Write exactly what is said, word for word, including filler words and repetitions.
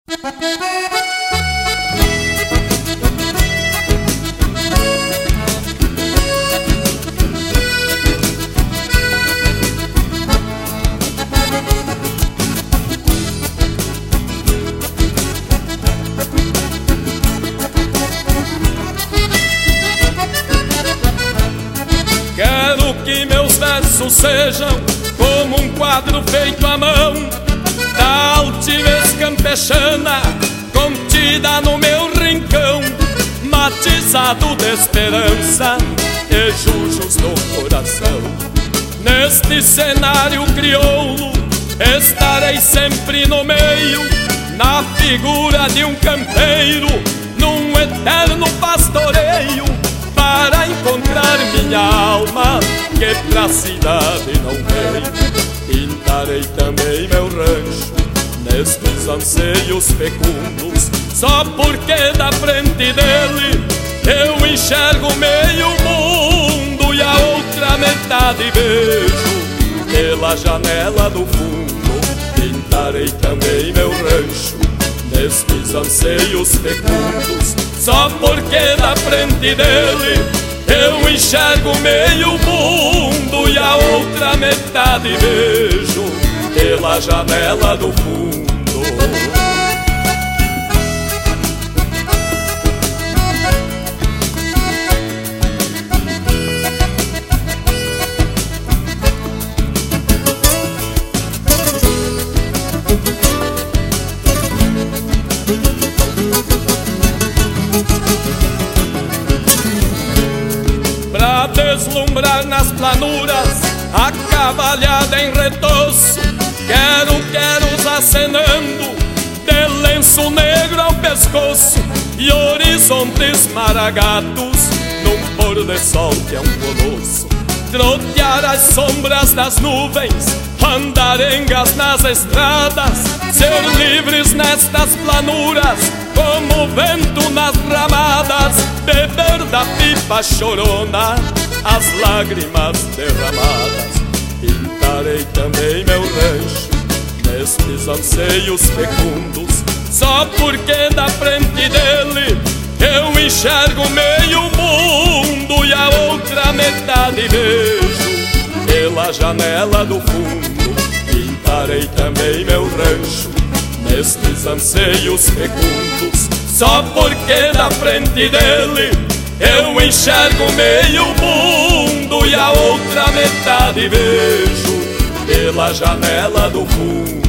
Quero que meus versos sejam como um quadro feito à mão, da altivez campechana contida no meu rincão, matizado de esperança e jujos no coração. Neste cenário crioulo estarei sempre no meio, na figura de um campeiro, num eterno pastoreio, para encontrar minha alma que pra cidade não veio. Pintarei também meu rancho nestes anseios fecundos, só porque da frente dele eu enxergo meio mundo e a outra metade vejo pela janela do fundo. Pintarei também meu rancho nestes anseios fecundos, só porque da frente dele eu enxergo meio mundo e a outra metade vejo pela janela do fundo. Pra deslumbrar nas planuras a cavalhada em retoço, quero queros acenando de lenço negro ao pescoço e horizontes maragatos num pôr de sol que é um colosso. Trotear as sombras das nuvens, andarengas nas estradas, ser livres nestas planuras como o vento nas ramadas, beber da pipa chorona as lágrimas derramadas. Pintarei também meu rancho nestes anseios fecundos, só porque da frente dele eu enxergo meio mundo e a outra metade vejo pela janela do fundo. Pintarei também meu rancho nestes anseios fecundos, só porque da frente dele eu enxergo meio mundo e a outra metade vejo pela janela do fundo.